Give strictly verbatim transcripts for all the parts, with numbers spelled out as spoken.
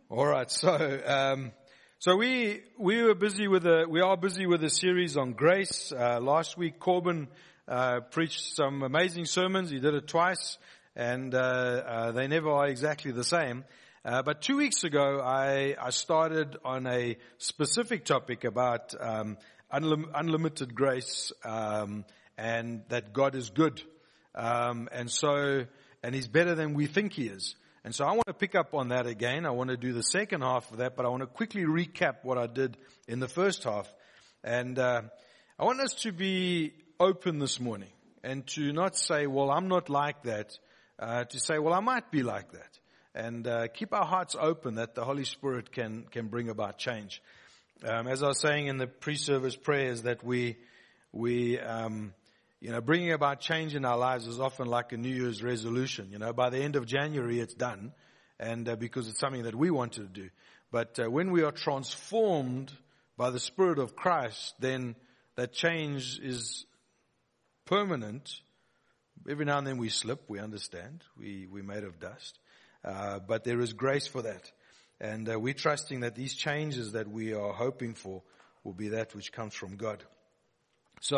All right, so um, so we we were busy with a we are busy with a series on grace. Uh, last week, Corbin uh, preached some amazing sermons. He did it twice, and uh, uh, they never are exactly the same. Uh, but two weeks ago, I I started on a specific topic about um, unlim- unlimited grace um, and that God is good, um, and so and He's better than we think He is. And so I want to pick up on that again. I want to do the second half of that, but I want to quickly recap what I did in the first half. And uh, I want us to be open this morning and to not say, well, I'm not like that, uh, to say, well, I might be like that. And uh, keep our hearts open that the Holy Spirit can can bring about change. Um, as I was saying in the pre-service prayers, that we, we um You know, bringing about change in our lives is often like a New Year's resolution. You know, by the end of January, it's done, and uh, because it's something that we wanted to do. But uh, when we are transformed by the Spirit of Christ, then that change is permanent. Every now and then we slip, we understand. We, we're made of dust. Uh, but there is grace for that. And uh, we're trusting that these changes that we are hoping for will be that which comes from God. So,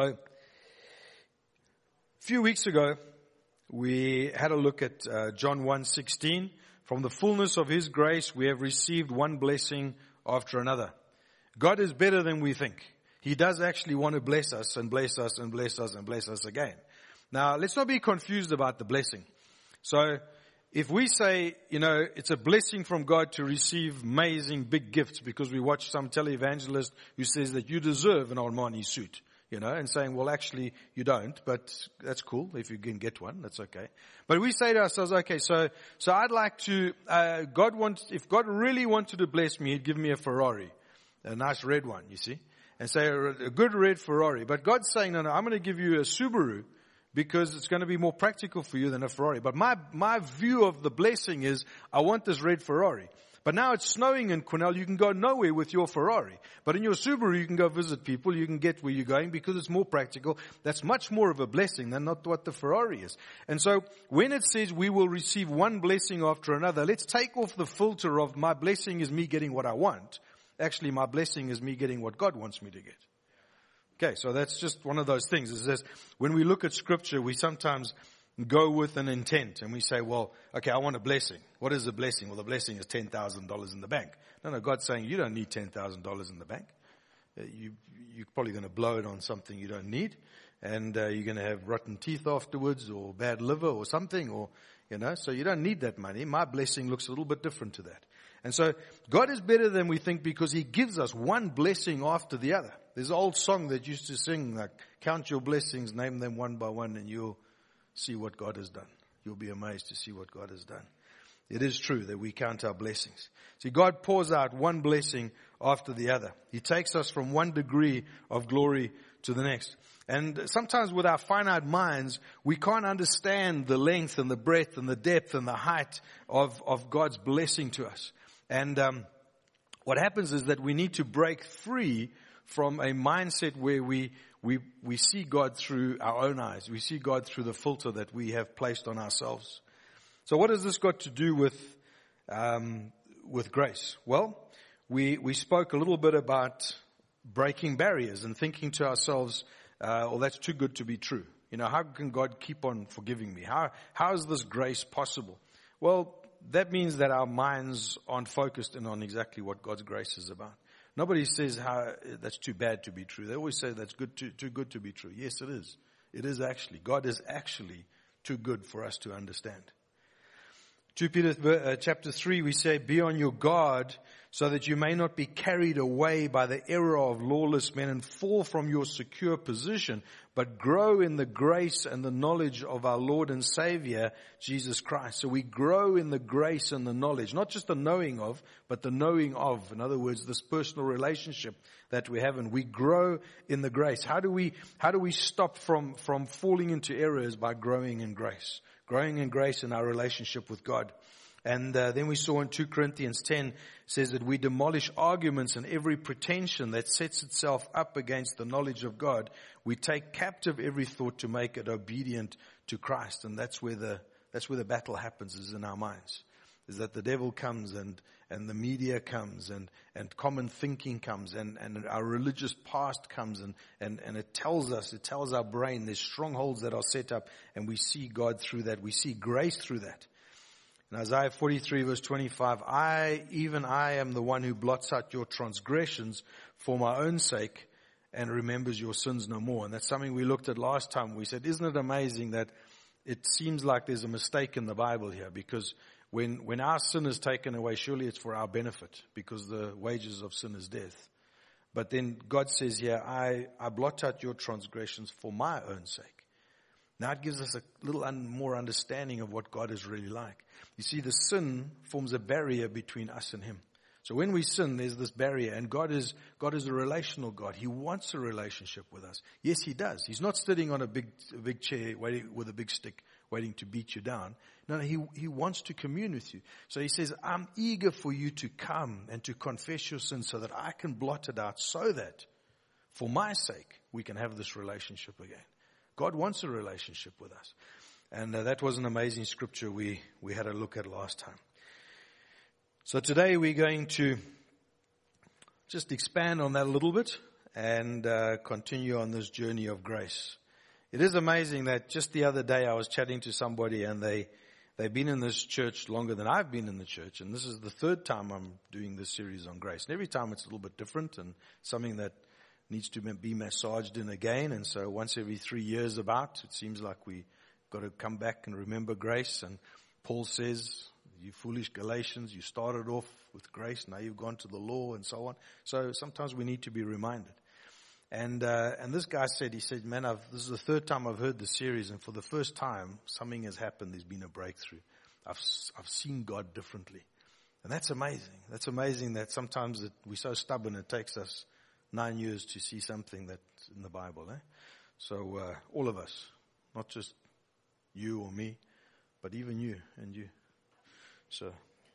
a few weeks ago, we had a look at uh, John one sixteen. From the fullness of His grace, we have received one blessing after another. God is better than we think. He does actually want to bless us and bless us and bless us and bless us again. Now, let's not be confused about the blessing. So, if we say, you know, it's a blessing from God to receive amazing big gifts because we watch some televangelist who says that you deserve an Armani suit. You know, and saying, well, actually, you don't, but that's cool. If you can get one, that's okay. But we say to ourselves, okay, so, so I'd like to, uh, God wants, if God really wanted to bless me, He'd give me a Ferrari, a nice red one, you see, and say a, a good red Ferrari. But God's saying, no, no, I'm going to give you a Subaru because it's going to be more practical for you than a Ferrari. But my, my view of the blessing is, I want this red Ferrari. But now it's snowing in Cornell, you can go nowhere with your Ferrari. But in your Subaru, you can go visit people, you can get where you're going because it's more practical. That's much more of a blessing than not what the Ferrari is. And so, when it says we will receive one blessing after another, let's take off the filter of my blessing is me getting what I want. Actually, my blessing is me getting what God wants me to get. Okay, so that's just one of those things. It says, when we look at Scripture, we sometimes go with an intent and we say, well, okay, I want a blessing. What is a blessing? Well, the blessing is ten thousand dollars in the bank. No, no, God's saying you don't need ten thousand dollars in the bank. Uh, you, you're probably going to blow it on something you don't need, and uh, you're going to have rotten teeth afterwards or bad liver or something, or, you know, so you don't need that money. My blessing looks a little bit different to that. And so God is better than we think because He gives us one blessing after the other. There's an old song that used to sing, like, count your blessings, name them one by one, and you'll see what God has done. You'll be amazed to see what God has done. It is true that we count our blessings. See, God pours out one blessing after the other. He takes us from one degree of glory to the next. And sometimes with our finite minds, we can't understand the length and the breadth and the depth and the height of, of God's blessing to us. And um, what happens is that we need to break free from a mindset where we We, we see God through our own eyes. We see God through the filter that we have placed on ourselves. So what has this got to do with, um, with grace? Well, we, we spoke a little bit about breaking barriers and thinking to ourselves, uh, well, that's too good to be true. You know, how can God keep on forgiving me? How, how is this grace possible? Well, that means that our minds aren't focused in on exactly what God's grace is about. Nobody says how that's too bad to be true. They always say that's good too, too good to be true. Yes, it is. It is actually. God is actually too good for us to understand. Second Peter uh, chapter three, we say, be on your guard so that you may not be carried away by the error of lawless men and fall from your secure position, but grow in the grace and the knowledge of our Lord and Savior, Jesus Christ. So we grow in the grace and the knowledge, not just the knowing of, but the knowing of. In other words, this personal relationship that we have, and we grow in the grace. How do we, how do we stop from, from falling into errors? By growing in grace. Growing in grace in our relationship with God. And uh, then we saw in Second Corinthians ten, says that we demolish arguments and every pretension that sets itself up against the knowledge of God. We take captive every thought to make it obedient to Christ. And that's where the, that's where the battle happens, is in our minds. is that the devil comes and, and the media comes and, and common thinking comes and, and our religious past comes and, and, and it tells us, it tells our brain there's strongholds that are set up, and we see God through that. We see grace through that. In Isaiah forty-three verse twenty-five, I, even I am the one who blots out your transgressions for my own sake and remembers your sins no more. And that's something we looked at last time. We said, isn't it amazing that it seems like there's a mistake in the Bible here? Because when, when our sin is taken away, surely it's for our benefit, because the wages of sin is death. But then God says here, I, I blot out your transgressions for my own sake. Now it gives us a little un, more understanding of what God is really like. You see, the sin forms a barrier between us and Him. So when we sin, there's this barrier, and God is, God is a relational God. He wants a relationship with us. Yes, He does. He's not sitting on a big, a big chair waiting with a big stick, waiting to beat you down. No, no, He, He wants to commune with you. So He says, I'm eager for you to come and to confess your sin so that I can blot it out, so that for my sake, we can have this relationship again. God wants a relationship with us. And uh, that was an amazing scripture we, we had a look at last time. So today we're going to just expand on that a little bit and uh, continue on this journey of grace. It is amazing that just the other day I was chatting to somebody, and they, they've been in this church longer than I've been in the church. And this is the third time I'm doing this series on grace. And every time it's a little bit different and something that needs to be massaged in again. And so once every three years about, it seems like we got to come back and remember grace. And Paul says, you foolish Galatians, you started off with grace, now you've gone to the law, and so on. So sometimes we need to be reminded. And uh, and this guy said, he said, man, I've, this is the third time I've heard the series, and for the first time, something has happened. There's been a breakthrough. I've I've seen God differently. And that's amazing. That's amazing that sometimes it, we're so stubborn, it takes us nine years to see something that's in the Bible. Eh? So uh, all of us, not just you or me, but even you and you. So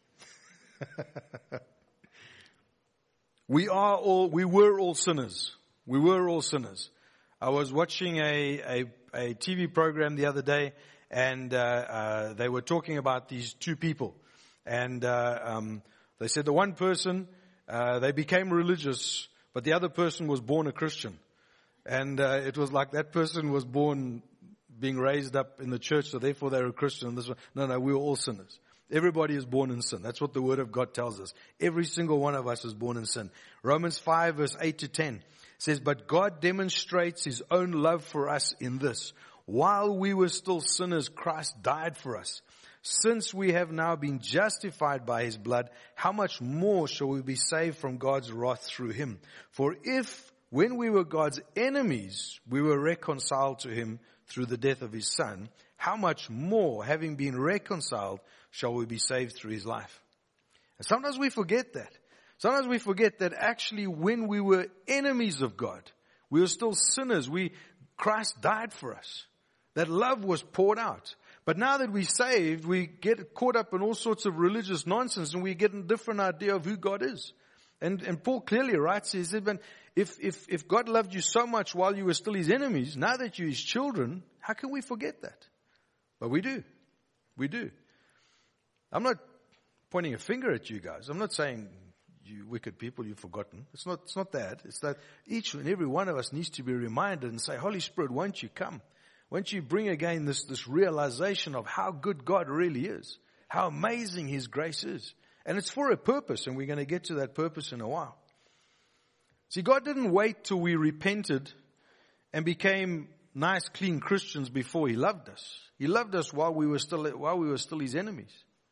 we are all, we were all sinners. We were all sinners. I was watching a, a, a T V program the other day, and uh, uh, they were talking about these two people. And uh, um, they said the one person, uh, they became religious, but the other person was born a Christian. And uh, it was like that person was born being raised up in the church, so therefore they were a Christian. This one, no, no, we were all sinners. Everybody is born in sin. That's what the Word of God tells us. Every single one of us is born in sin. Romans five verse eight to ten says, but God demonstrates His own love for us in this: while we were still sinners, Christ died for us. Since we have now been justified by His blood, how much more shall we be saved from God's wrath through Him? For if, when we were God's enemies, we were reconciled to Him through the death of His Son, how much more, having been reconciled, shall we be saved through His life? And sometimes we forget that. Sometimes we forget that actually when we were enemies of God, we were still sinners. We, Christ died for us. That love was poured out. But now that we're saved, we get caught up in all sorts of religious nonsense, and we get a different idea of who God is. And, and Paul clearly writes, he said, if, if, if God loved you so much while you were still His enemies, now that you're His children, how can we forget that? But we do. We do. I'm not pointing a finger at you guys. I'm not saying, you wicked people, you've forgotten. It's not, it's not that. It's that each and every one of us needs to be reminded and say, Holy Spirit, won't you come? Won't you bring again this, this realization of how good God really is? How amazing His grace is. And it's for a purpose, and we're going to get to that purpose in a while. See, God didn't wait till we repented and became nice, clean Christians before He loved us. He loved us while we were still, while we were still His enemies.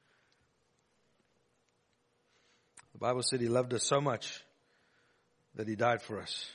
The Bible said He loved us so much that He died for us.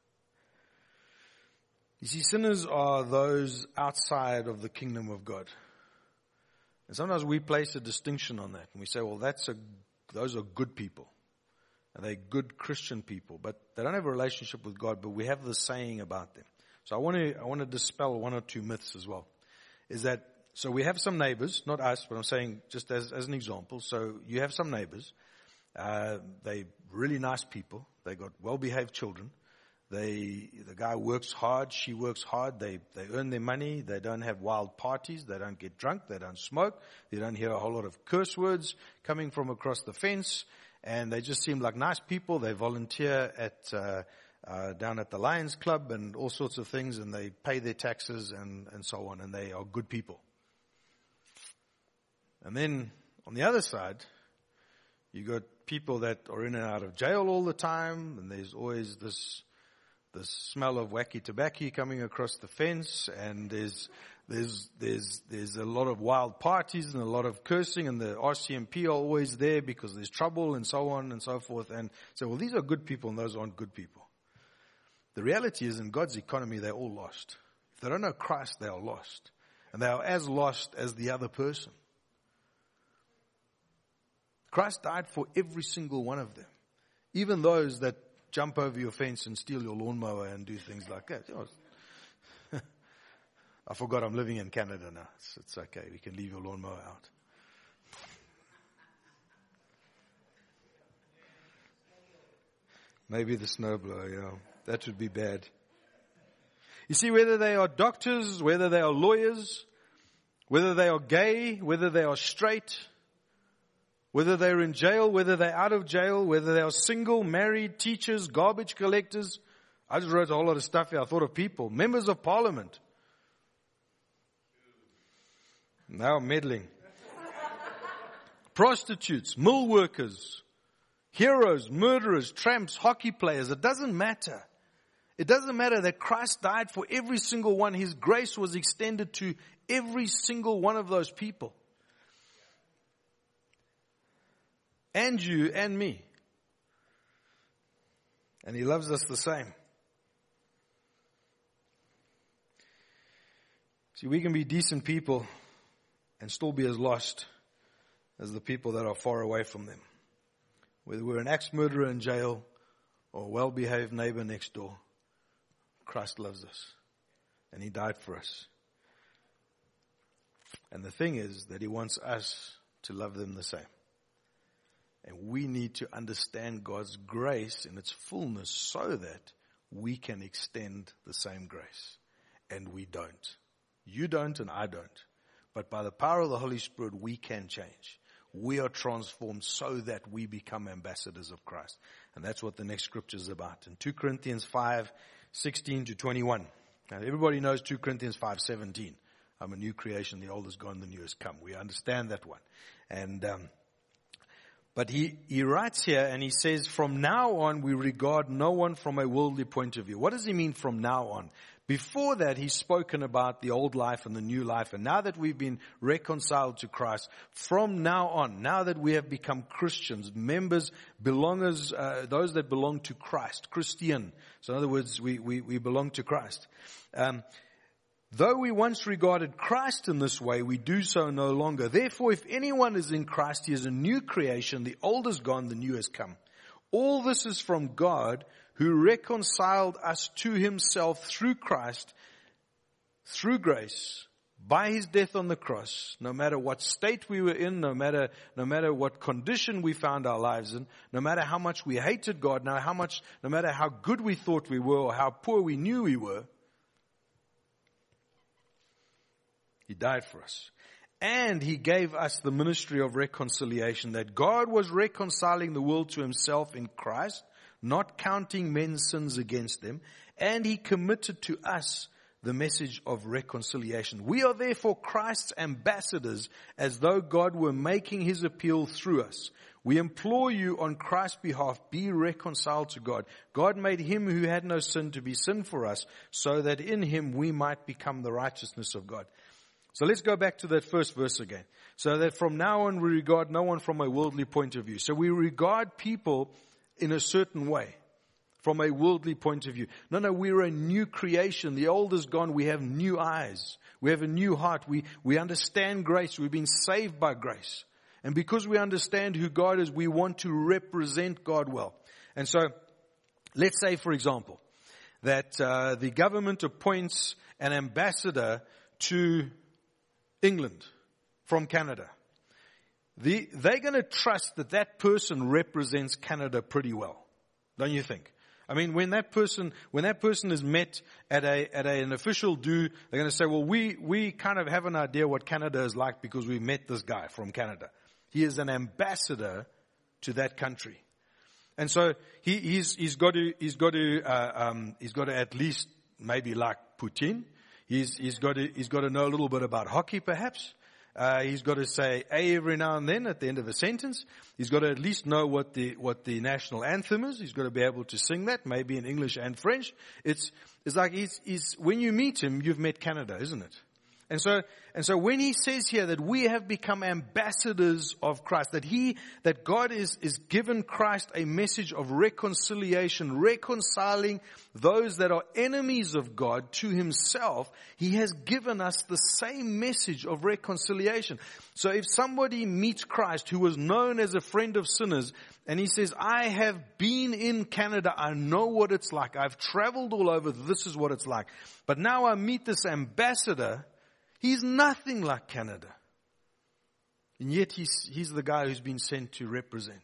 You see, sinners are those outside of the kingdom of God. And sometimes we place a distinction on that. And we say, well, that's a, those are good people. And they're good Christian people. But they don't have a relationship with God, but we have this saying about them. So I want to, I want to dispel one or two myths as well. Is that, so we have some neighbors, not us, but I'm saying just as, as an example. So you have some neighbors. Uh, they're really nice people. They got well-behaved children. They, the guy works hard, she works hard, they, they earn their money, they don't have wild parties, they don't get drunk, they don't smoke, they don't hear a whole lot of curse words coming from across the fence, and they just seem like nice people. They volunteer at, uh, uh, down at the Lions Club and all sorts of things, and they pay their taxes and, and so on, and they are good people. And then, on the other side, you got people that are in and out of jail all the time, and there's always this the smell of wacky tobacco coming across the fence, and there's there's there's there's a lot of wild parties and a lot of cursing, and the R C M P are always there because there's trouble and so on and so forth. And so, well, these are good people and those aren't good people. The reality is, in God's economy, they're all lost. If they don't know Christ, they are lost, and they are as lost as the other person. Christ died for every single one of them, even those that jump over your fence and steal your lawnmower and do things like that. I forgot I'm living in Canada now. It's, it's okay. We can leave your lawnmower out. Maybe the snowblower, yeah. That would be bad. You see, whether they are doctors, whether they are lawyers, whether they are gay, whether they are straight, whether they're in jail, whether they're out of jail, whether they are single, married, teachers, garbage collectors. I just wrote a whole lot of stuff here. I thought of people. Members of parliament. Now I'm meddling. Prostitutes, mill workers, heroes, murderers, tramps, hockey players. It doesn't matter. It doesn't matter that Christ died for every single one. His grace was extended to every single one of those people. And you and me. And He loves us the same. See, we can be decent people and still be as lost as the people that are far away from them. Whether we're an axe murderer in jail or a well-behaved neighbor next door, Christ loves us. And He died for us. And the thing is that He wants us to love them the same. And we need to understand God's grace in its fullness so that we can extend the same grace. And we don't. You don't and I don't. But by the power of the Holy Spirit, we can change. We are transformed so that we become ambassadors of Christ. And that's what the next scripture is about. In two Corinthians five, sixteen to twenty-one. Now everybody knows two Corinthians five, seventeen. I'm a new creation, the old is gone, the new has come. We understand that one. And, um, But he, he writes here and he says, from now on we regard no one from a worldly point of view. What does he mean from now on? Before that he's spoken about the old life and the new life. And now that we've been reconciled to Christ, from now on, now that we have become Christians, members, belongers, uh, those that belong to Christ, Christian. So in other words, we, we, we belong to Christ. Um, Though we once regarded Christ in this way, we do so no longer. Therefore, if anyone is in Christ, he is a new creation. The old is gone, the new has come. All this is from God, who reconciled us to Himself through Christ, through grace, by His death on the cross. No matter what state we were in, no matter no matter what condition we found our lives in, no matter how much we hated God, no how much, no matter how good we thought we were or how poor we knew we were, He died for us. And He gave us the ministry of reconciliation, that God was reconciling the world to Himself in Christ, not counting men's sins against them. And He committed to us the message of reconciliation. We are therefore Christ's ambassadors, as though God were making His appeal through us. We implore you on Christ's behalf, be reconciled to God. God made Him who had no sin to be sin for us, so that in Him we might become the righteousness of God. So let's go back to that first verse again. So that from now on we regard no one from a worldly point of view. So we regard people in a certain way, from a worldly point of view. No, no, we're a new creation. The old is gone. We have new eyes. We have a new heart. We, we understand grace. We've been saved by grace. And because we understand who God is, we want to represent God well. And so let's say, for example, that uh, the government appoints an ambassador to England from Canada. The, they're going to trust that that person represents Canada pretty well, don't you think? I mean, when that person, when that person is met at a, at a, an official do, they're going to say, well, we, we kind of have an idea what Canada is like because we met this guy from Canada. He is an ambassador to that country. And so he, he's, he's got to, he's got to, uh, um, he's got to at least maybe like Putin. He's, he's got to, he's got to know a little bit about hockey perhaps. Uh, he's got to say A every now and then at the end of a sentence. He's got to at least know what the, what the national anthem is. He's got to be able to sing that, maybe in English and French. It's, it's like he's, he's, when you meet him, you've met Canada, isn't it? And so, and so when he says here that we have become ambassadors of Christ, that he, that God is, is given Christ a message of reconciliation, reconciling those that are enemies of God to himself, he has given us the same message of reconciliation. So if somebody meets Christ who was known as a friend of sinners, and he says, I have been in Canada, I know what it's like, I've traveled all over, this is what it's like. But now I meet this ambassador. He's nothing like Canada. And yet he's, he's the guy who's been sent to represent.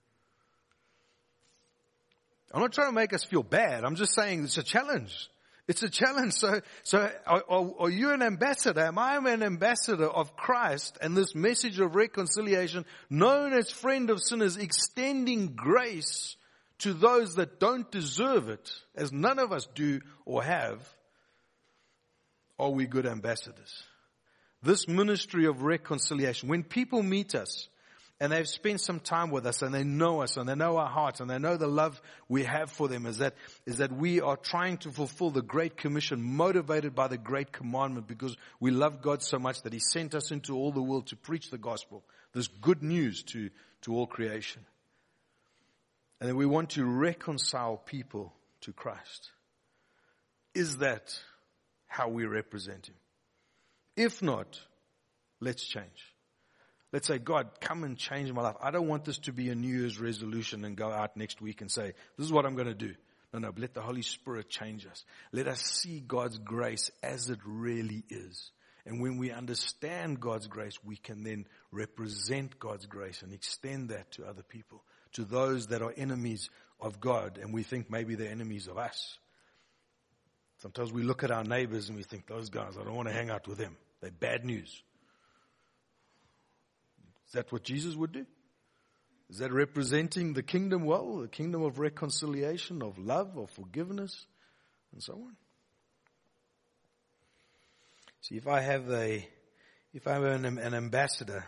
I'm not trying to make us feel bad. I'm just saying it's a challenge. It's a challenge. So, so are, are, are you an ambassador? Am I an ambassador of Christ and this message of reconciliation, known as friend of sinners, extending grace to those that don't deserve it, as none of us do or have? Are we good ambassadors? This ministry of reconciliation, when people meet us and they've spent some time with us and they know us and they know our hearts and they know the love we have for them, is that, is that we are trying to fulfill the Great Commission, motivated by the Great Commandment, because we love God so much that he sent us into all the world to preach the gospel, this good news to, to all creation. And then we want to reconcile people to Christ. Is that how we represent him? If not, let's change. Let's say, God, come and change my life. I don't want this to be a New Year's resolution and go out next week and say, this is what I'm going to do. No, no, let the Holy Spirit change us. Let us see God's grace as it really is. And when we understand God's grace, we can then represent God's grace and extend that to other people, to those that are enemies of God, and we think maybe they're enemies of us. Sometimes we look at our neighbors and we think, those guys, I don't want to hang out with them. They're bad news. Is that what Jesus would do? Is that representing the kingdom well, the kingdom of reconciliation, of love, of forgiveness, and so on? See, if I have a, if I'm an, an ambassador,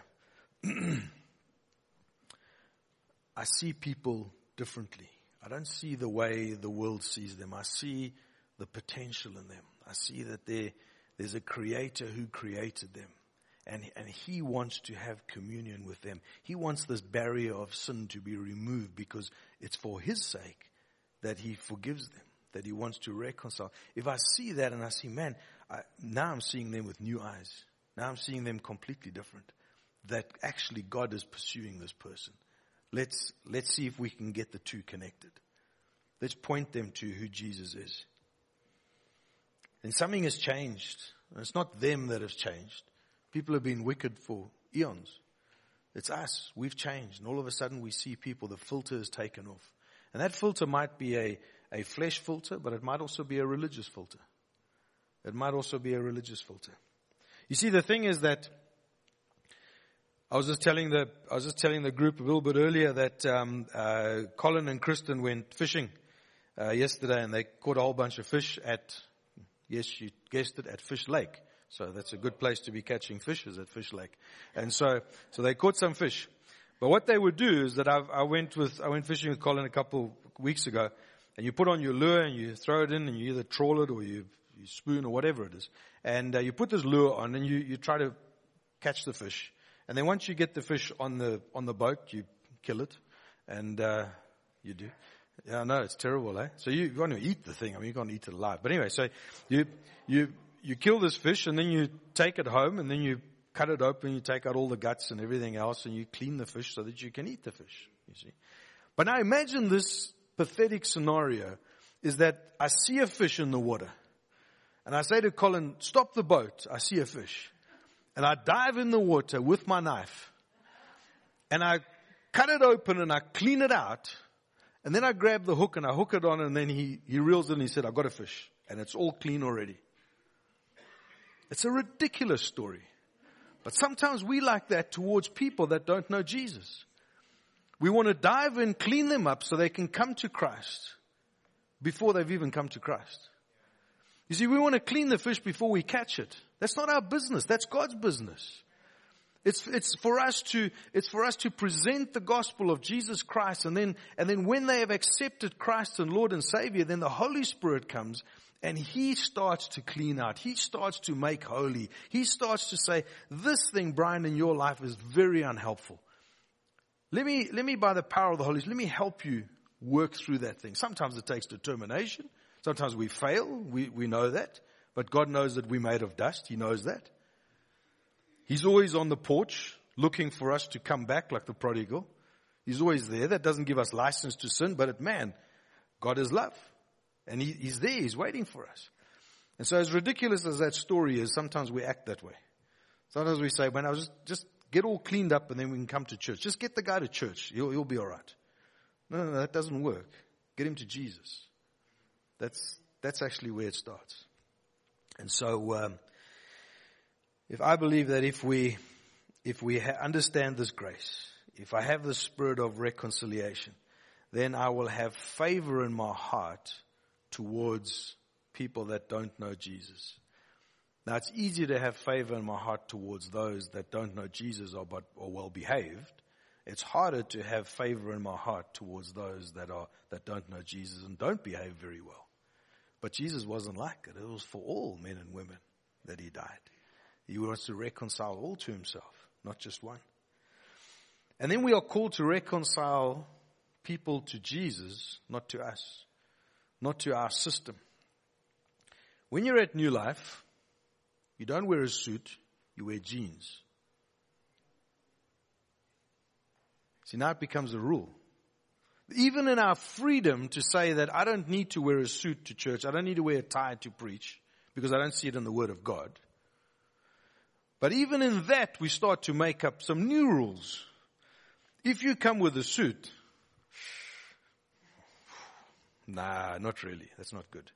I see people differently. I don't see the way the world sees them. I see the potential in them. I see that there, there's a creator who created them. And, and he wants to have communion with them. He wants this barrier of sin to be removed, because it's for his sake that he forgives them, that he wants to reconcile. If I see that and I see, man, I, now I'm seeing them with new eyes. Now I'm seeing them completely different. That actually God is pursuing this person. Let's, let's see if we can get the two connected. Let's point them to who Jesus is. And something has changed. It's not them that has changed. People have been wicked for eons. It's us. We've changed. And all of a sudden we see people, the filter is taken off. And that filter might be a, a flesh filter, but it might also be a religious filter. It might also be a religious filter. You see, the thing is that I was just telling the I was just telling the group a little bit earlier that um, uh, Colin and Kristen went fishing uh, yesterday, and they caught a whole bunch of fish at, yes, you guessed it, at Fish Lake. So that's a good place to be catching fish, is at Fish Lake. And so, so they caught some fish. But what they would do is that I, I went with, I went fishing with Colin a couple weeks ago, and you put on your lure and you throw it in, and you either trawl it or you, you spoon or whatever it is. And uh, you put this lure on and you, you try to catch the fish. And then once you get the fish on the, on the boat, you kill it. And, uh, you do. Yeah, I know, it's terrible, eh? So you, you want to eat the thing. I mean, you can't eat it alive. But anyway, so you, you, you kill this fish, and then you take it home, and then you cut it open, you take out all the guts and everything else, and you clean the fish so that you can eat the fish, you see. But now imagine this pathetic scenario is that I see a fish in the water, and I say to Colin, stop the boat, I see a fish. And I dive in the water with my knife, and I cut it open and I clean it out, And then I grab the hook and I hook it on, and then he, he reels it and he said, I've got a fish. And it's all clean already. It's a ridiculous story. But sometimes we like that towards people that don't know Jesus. We want to dive in, clean them up so they can come to Christ before they've even come to Christ. You see, we want to clean the fish before we catch it. That's not our business. That's God's business. It's, it's for us to, it's for us to present the gospel of Jesus Christ, and then, and then when they have accepted Christ and Lord and Savior, then the Holy Spirit comes and He starts to clean out. He starts to make holy. He starts to say, this thing, Brian, in your life is very unhelpful. Let me, let me, by the power of the Holy Spirit, let me help you work through that thing. Sometimes it takes determination. Sometimes we fail. We, we know that. But God knows that we're made of dust. He knows that. He's always on the porch looking for us to come back like the prodigal. He's always there. That doesn't give us license to sin, but it, man, God is love. And he, He's there. He's waiting for us. And so as ridiculous as that story is, sometimes we act that way. Sometimes we say, man, I'll just, just get all cleaned up and then we can come to church. Just get the guy to church. He'll, he'll be all right. No, no, no, that doesn't work. Get him to Jesus. That's, that's actually where it starts. And so, um, If I believe that if we, if we ha- understand this grace, if I have the spirit of reconciliation, then I will have favor in my heart towards people that don't know Jesus. Now, it's easier to have favor in my heart towards those that don't know Jesus or but or well behaved. It's harder to have favor in my heart towards those that are that don't know Jesus and don't behave very well. But Jesus wasn't like it. It was for all men and women that He died. He wants to reconcile all to Himself, not just one. And then we are called to reconcile people to Jesus, not to us, not to our system. When you're at New Life, you don't wear a suit, you wear jeans. See, now it becomes a rule. Even in our freedom to say that I don't need to wear a suit to church, I don't need to wear a tie to preach, because I don't see it in the Word of God. But even in that, we start to make up some new rules. If you come with a suit, nah, not really. That's not good.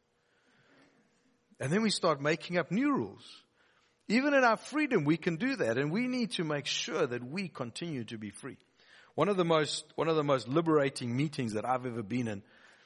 And then we start making up new rules. Even in our freedom, we can do that. And we need to make sure that we continue to be free. One of the most, one of the most liberating meetings that I've ever been in,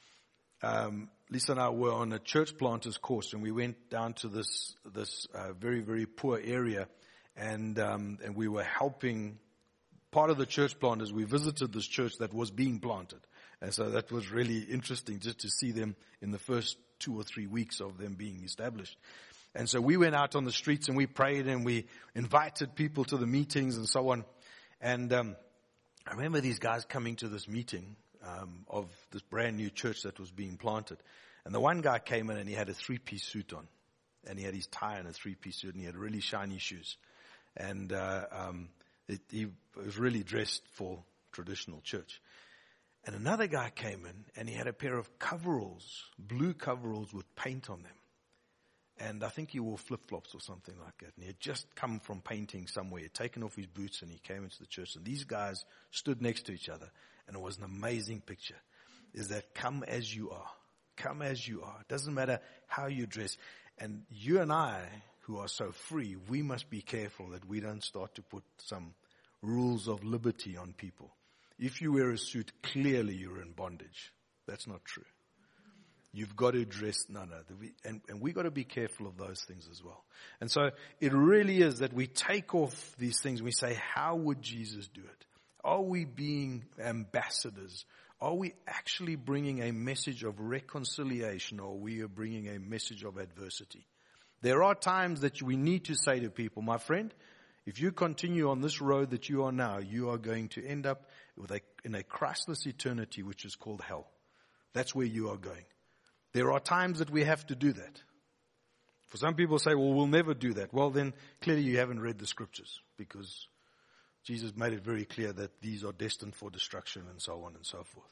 um, Lisa and I were on a church planters course, and we went down to this, this, uh, very, very poor area. And, um, and we were helping part of the church planters. We visited this church that was being planted. And so that was really interesting just to see them in the first two or three weeks of them being established. And so we went out on the streets and we prayed and we invited people to the meetings and so on. And, um, I remember these guys coming to this meeting, um, of this brand new church that was being planted. And the one guy came in and he had a three-piece suit on. And he had his tie and a three-piece suit and he had really shiny shoes. And, uh, um, it, he was really dressed for traditional church. And another guy came in and he had a pair of coveralls, blue coveralls with paint on them. And I think he wore flip-flops or something like that. And he had just come from painting somewhere. He had taken off his boots and he came into the church. And these guys stood next to each other. And it was an amazing picture. Is that come as you are. Come as you are. It doesn't matter how you dress. And you and I, who are so free, we must be careful that we don't start to put some rules of liberty on people. If you wear a suit, clearly you're in bondage. That's not true. You've got to dress, no, no, and, and we got to be careful of those things as well. And so it really is that we take off these things and we say, how would Jesus do it? Are we being ambassadors? Are we actually bringing a message of reconciliation, or are we bringing a message of adversity? There are times that we need to say to people, my friend, if you continue on this road that you are now, you are going to end up with a, in a Christless eternity, which is called hell. That's where you are going. There are times that we have to do that. For some people say, well, we'll never do that. Well, then clearly you haven't read the scriptures, because Jesus made it very clear that these are destined for destruction and so on and so forth.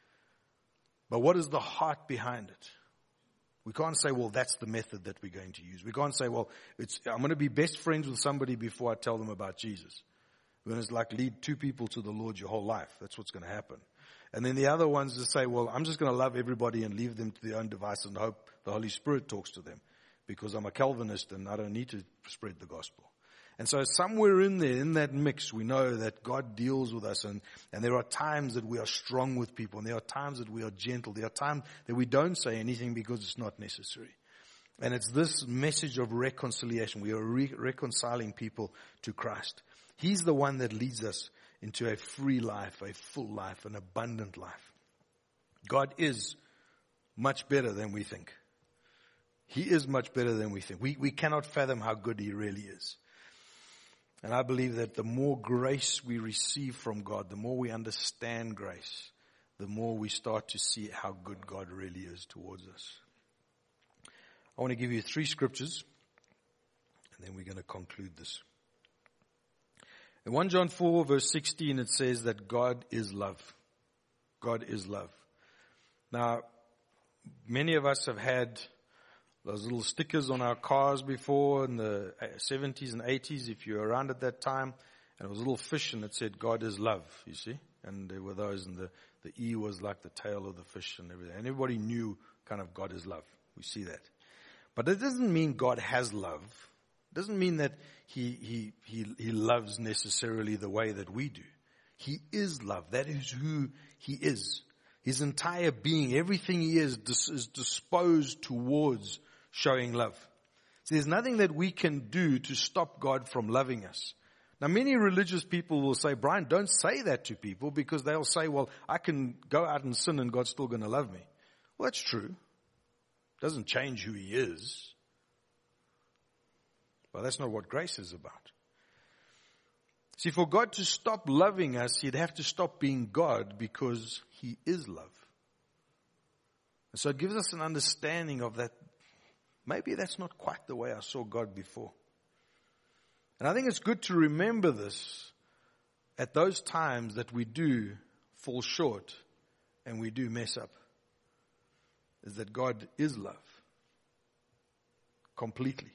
But what is the heart behind it? We can't say, well, that's the method that we're going to use. We can't say, well, it's, I'm going to be best friends with somebody before I tell them about Jesus. When it's like lead two people to the Lord your whole life. That's what's going to happen. And then the other ones just say, well, I'm just going to love everybody and leave them to their own devices and hope the Holy Spirit talks to them because I'm a Calvinist and I don't need to spread the gospel. And so somewhere in there, in that mix, we know that God deals with us, and, and there are times that we are strong with people, and there are times that we are gentle. There are times that we don't say anything because it's not necessary. And it's this message of reconciliation. We are re- reconciling people to Christ. He's the one that leads us into a free life, a full life, an abundant life. God is much better than we think. He is much better than we think. We, we cannot fathom how good He really is. And I believe that the more grace we receive from God, the more we understand grace, the more we start to see how good God really is towards us. I want to give you three scriptures, and then we're going to conclude this. In First John four verse sixteen, it says that God is love. God is love. Now, many of us have had those little stickers on our cars before in the seventies and eighties, if you were around at that time. And it was a little fish and it said, God is love, you see. And there were those, and the, the E was like the tail of the fish and everything. And everybody knew kind of God is love. We see that. But it doesn't mean God has love. It doesn't mean that he, he, he, he loves necessarily the way that we do. He is love. That is who He is. His entire being, everything He is, is disposed towards showing love. So there's nothing that we can do to stop God from loving us. Now, many religious people will say, Brian, don't say that to people, because they'll say, well, I can go out and sin and God's still going to love me. Well, that's true. It doesn't change who He is. But that's not what grace is about. See, for God to stop loving us, He'd have to stop being God, because He is love. And so it gives us an understanding of that. Maybe that's not quite the way I saw God before. And I think it's good to remember this at those times that we do fall short and we do mess up. Is that God is love. Completely.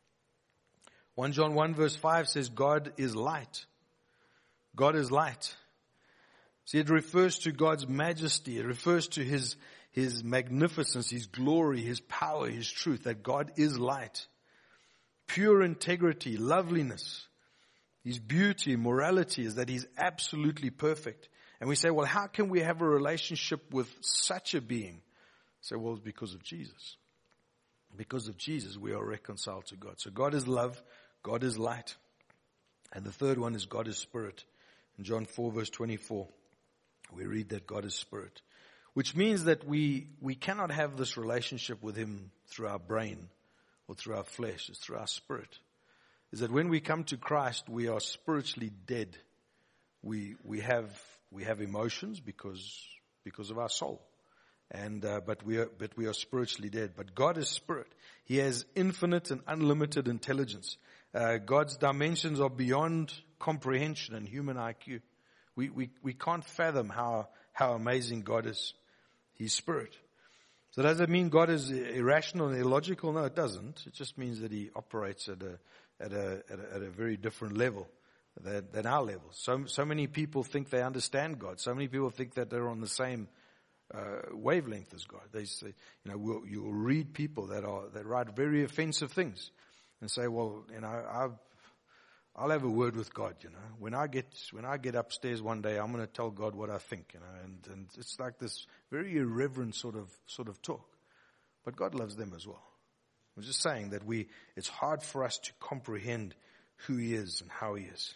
First John one verse five says God is light. God is light. See, it refers to God's majesty. It refers to His His magnificence, His glory, His power, His truth, that God is light. Pure integrity, loveliness, His beauty, morality is that He's absolutely perfect. And we say, well, how can we have a relationship with such a being? So, well, it's because of Jesus. Because of Jesus, we are reconciled to God. So God is love, God is light. And the third one is God is spirit. In John four verse twenty-four, we read that God is spirit. Which means that we, we cannot have this relationship with Him through our brain or through our flesh. It's through our spirit. Is that when we come to Christ, we are spiritually dead. We, we have, we have emotions because, because of our soul. And, uh, but we are, but we are spiritually dead. But God is spirit. He has infinite and unlimited intelligence. Uh, God's dimensions are beyond comprehension and human I Q. We, we, we can't fathom how, how amazing God is. He's spirit. So does it mean God is irrational and illogical? No, it doesn't. It just means that He operates at a, at a, at a, at a very different level than, than our level. So, so many people think they understand God. So many people think that they're on the same uh, wavelength as God. They say, you know, we'll, you'll read people that are, that write very offensive things and say, well, you know, I've, I'll have a word with God, you know. When I get when I get upstairs one day, I'm going to tell God what I think, you know. And, and it's like this very irreverent sort of sort of talk. But God loves them as well. I'm just saying that we it's hard for us to comprehend who He is and how He is.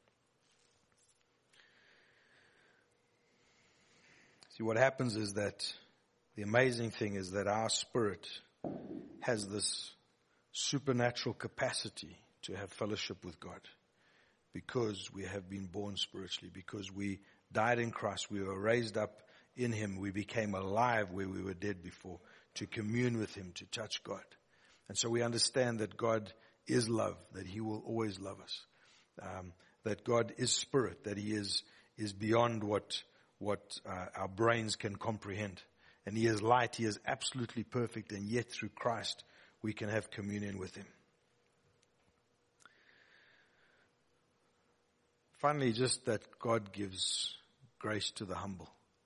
See, what happens is that the amazing thing is that our spirit has this supernatural capacity to have fellowship with God, because we have been born spiritually, because we died in Christ, we were raised up in Him, we became alive where we were dead before, to commune with Him, to touch God. And so we understand that God is love, that He will always love us, um, that God is spirit, that He is is beyond what what uh, our brains can comprehend, and He is light, He is absolutely perfect, and yet through Christ we can have communion with Him. Finally, just that God gives grace to the humble.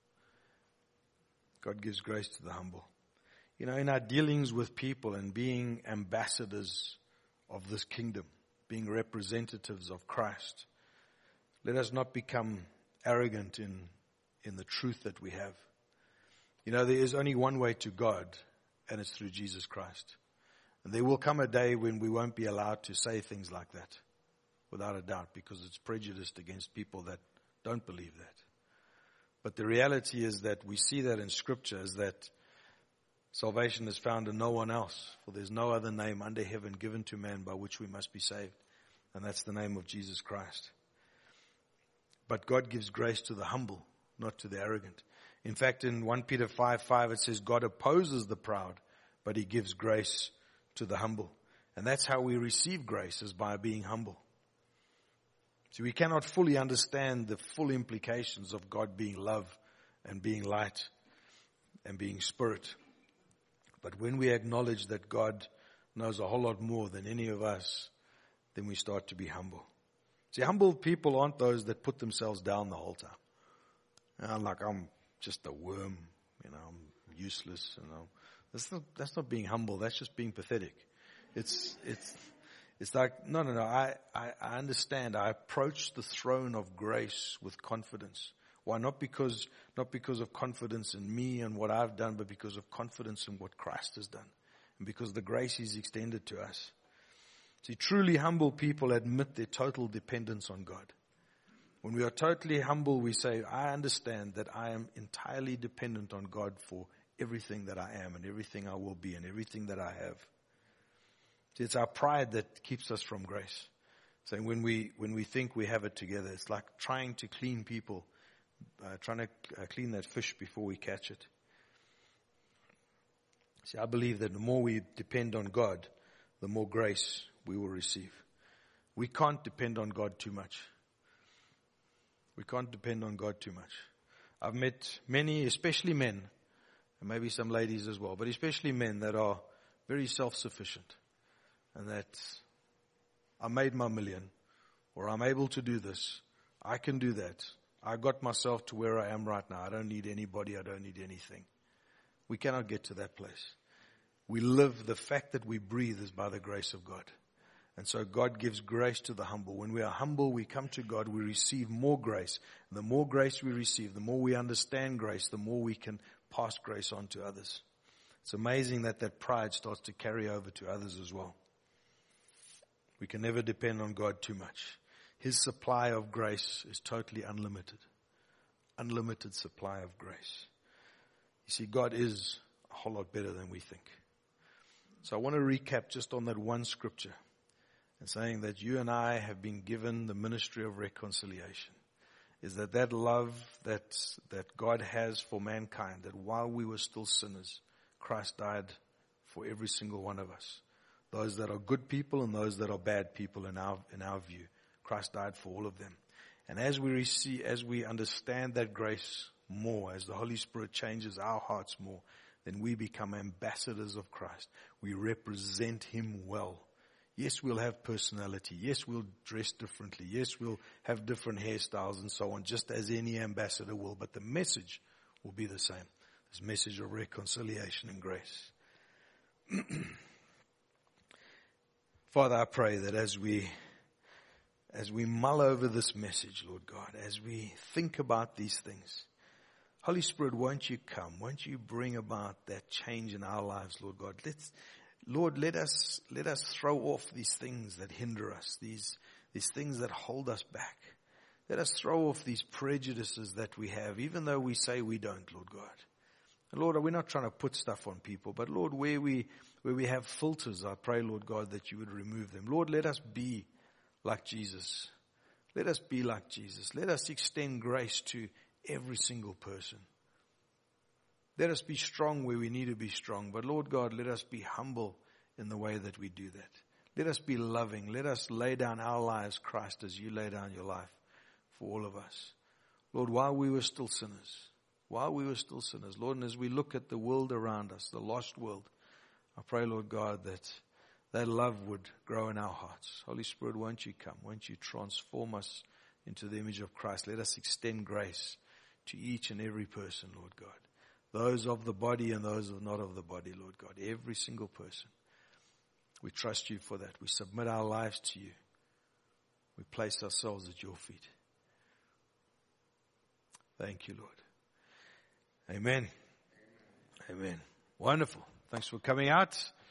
God gives grace to the humble. You know, in our dealings with people and being ambassadors of this kingdom, being representatives of Christ, let us not become arrogant in, in the truth that we have. You know, there is only one way to God, and it's through Jesus Christ. And there will come a day when we won't be allowed to say things like that, without a doubt, because it's prejudiced against people that don't believe that. But the reality is that we see that in Scripture, is that salvation is found in no one else, for there's no other name under heaven given to man by which we must be saved. And that's the name of Jesus Christ. But God gives grace to the humble, not to the arrogant. In fact, in First Peter five five, it says, God opposes the proud, but he gives grace to the humble. And that's how we receive grace, is by being humble. See, we cannot fully understand the full implications of God being love and being light and being spirit. But when we acknowledge that God knows a whole lot more than any of us, then we start to be humble. See, humble people aren't those that put themselves down the whole time. And I'm like, I'm just a worm, you know, I'm useless, you know. That's not, that's not being humble, that's just being pathetic. It's, it's, it's like, no, no, no, I, I, I understand. I approach the throne of grace with confidence. Why? Not because, not because of confidence in me and what I've done, but because of confidence in what Christ has done. And because the grace is extended to us. See, truly humble people admit their total dependence on God. When we are totally humble, we say, I understand that I am entirely dependent on God for everything that I am and everything I will be and everything that I have. See, it's our pride that keeps us from grace. So when we, when we think we have it together, it's like trying to clean people, uh, trying to uh, clean that fish before we catch it. See, I believe that the more we depend on God, the more grace we will receive. We can't depend on God too much. We can't depend on God too much. I've met many, especially men, and maybe some ladies as well, but especially men that are very self-sufficient. And that I made my million, or I'm able to do this. I can do that. I got myself to where I am right now. I don't need anybody. I don't need anything. We cannot get to that place. We live, the fact that we breathe is by the grace of God. And so God gives grace to the humble. When we are humble, we come to God, we receive more grace. And the more grace we receive, the more we understand grace, the more we can pass grace on to others. It's amazing that that pride starts to carry over to others as well. We can never depend on God too much. His supply of grace is totally unlimited. Unlimited supply of grace. You see, God is a whole lot better than we think. So I want to recap just on that one scripture and saying that you and I have been given the ministry of reconciliation. Is that that love that, that God has for mankind, that while we were still sinners, Christ died for every single one of us. Those that are good people and those that are bad people in our, in our view. Christ died for all of them. And as we receive, as we understand that grace more, as the Holy Spirit changes our hearts more, then we become ambassadors of Christ. We represent Him well. Yes, we'll have personality. Yes, we'll dress differently. Yes, we'll have different hairstyles and so on, just as any ambassador will. But the message will be the same. This message of reconciliation and grace. Father, I pray that as we, as we mull over this message, Lord God, as we think about these things, Holy Spirit, won't you come? Won't you bring about that change in our lives, Lord God? Let's, Lord, let us, let us throw off these things that hinder us, these, these things that hold us back. Let us throw off these prejudices that we have, even though we say we don't, Lord God. And Lord, we're not trying to put stuff on people, but Lord, where we, where we have filters, I pray, Lord God, that you would remove them. Lord, let us be like Jesus. Let us be like Jesus. Let us extend grace to every single person. Let us be strong where we need to be strong. But Lord God, let us be humble in the way that we do that. Let us be loving. Let us lay down our lives, Christ, as you lay down your life for all of us. Lord, while we were still sinners, while we were still sinners, Lord, and as we look at the world around us, the lost world, I pray, Lord God, that that love would grow in our hearts. Holy Spirit, won't you come? Won't you transform us into the image of Christ. Let us extend grace to each and every person, Lord God. Those of the body and those not of the body, Lord God. Every single person. We trust you for that. We submit our lives to you. We place ourselves at your feet. Thank you, Lord. Amen. Amen. Wonderful. Thanks for coming out.